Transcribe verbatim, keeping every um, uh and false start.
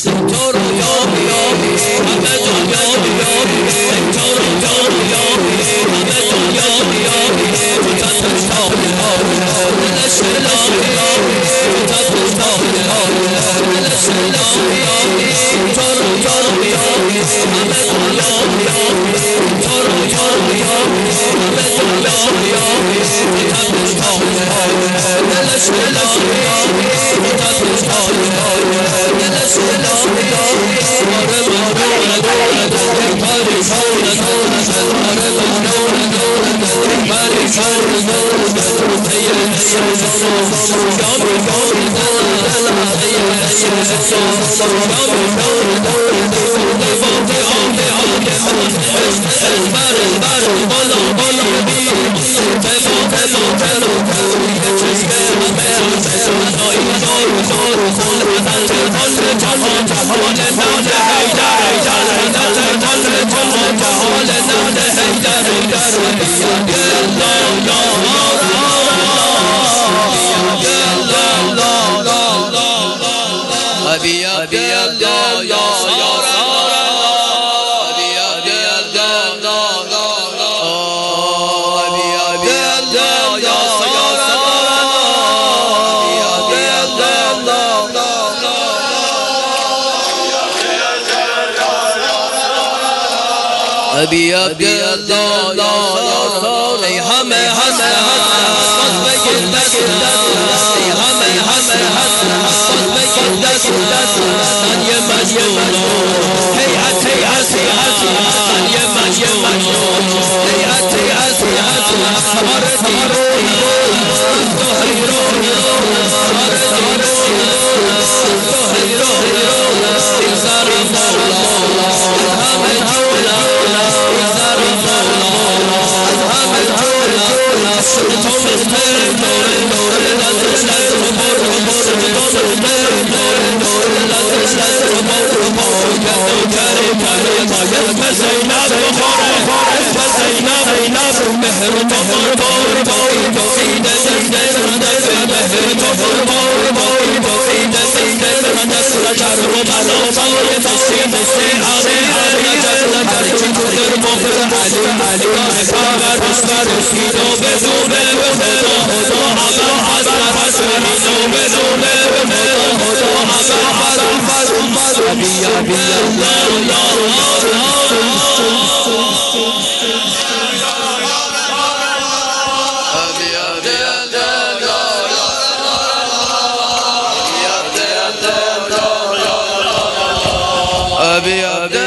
تو رو یابی یابی همه دنیا بیابی تو رو یابی یابی همه دنیا بیابی تو تنهایی دل سلامی یابی تو تنهایی دل سلامی یابی تو رو یابی یابی همه دنیا بیابی تو رو یابی یابی همه دنیا بیابی تو تنهایی دل سلامی یابی تو تنهایی دل سلامی یابی آره مارونه دونه دونه پری شونه دونه آره مارونه دونه دونه پری شونه دونه دونه یه شونه شامی شامی دونه دونه یه شونه شامی شامی دونه دونه فوقی آمده آمده بر بر بالا بالا بی تلو تلو تلو یه چشمه همه همه نایی دارو دارو خون بدن جهان جهان جهان نان حیدر حیدر حیدر حیدر جهان جهان نان حیدر حیدر یا لا لا ابي ابي يا يا ابي ابي الله ای همه همه حسن بگیر دست ای همه همه حسن بگیر دست من یه مجنون هیئت هیئت هیئت من یه مجنون هیئت هیئت هیئت آره دیرون تو حیرون آره دیرون تو حیرون این زاری مولا همه جولا Abi abi